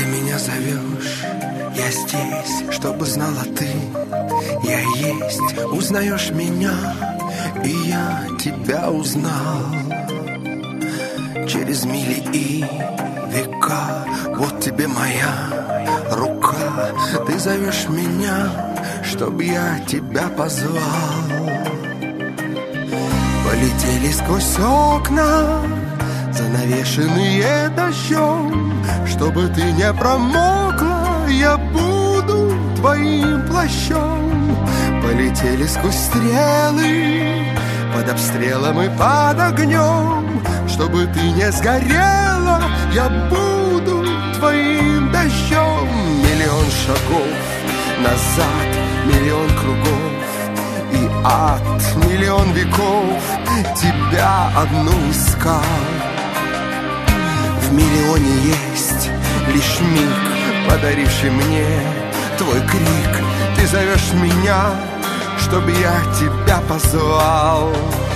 меня зовешь, я здесь, чтобы знала ты. Я есть, узнаешь меня, и я тебя узнал. Через мили и века, вот тебе моя рука. Ты зовешь меня, чтоб я тебя позвал. Полетели сквозь окна, занавешенные дождем. Чтобы ты не промокла, я буду твоим плащом. Полетели сквозь стрелы, под обстрелом и под огнем. Чтобы ты не сгорела, я буду твоим дождем. Миллион шагов назад, миллион кругов и ад, миллион веков тебя одну искал. В миллионе есть лишь миг, подаривший мне твой крик. Ты зовешь меня, чтоб я тебя позвал.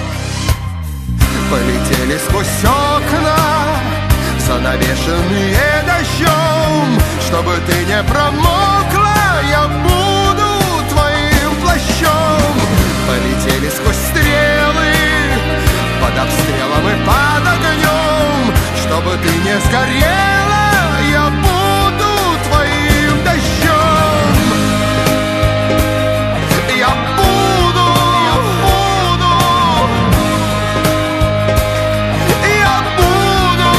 Полетели сквозь окна, занавешенные дождем. Чтобы ты не промокла, я буду твоим плащом. Полетели сквозь стрелы, под обстрелом и под огнем. Чтобы ты не сгорела, я буду твоим дождем. Я буду, я буду, я буду.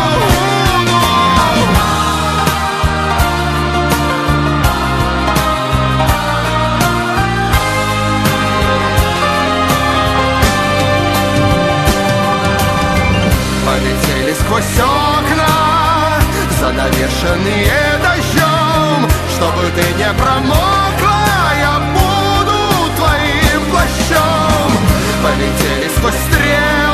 Полетели сквозь окна, занавешенные дождем. Чтобы ты не промокла, я буду твоим плащом. Полетели сквозь стрелы,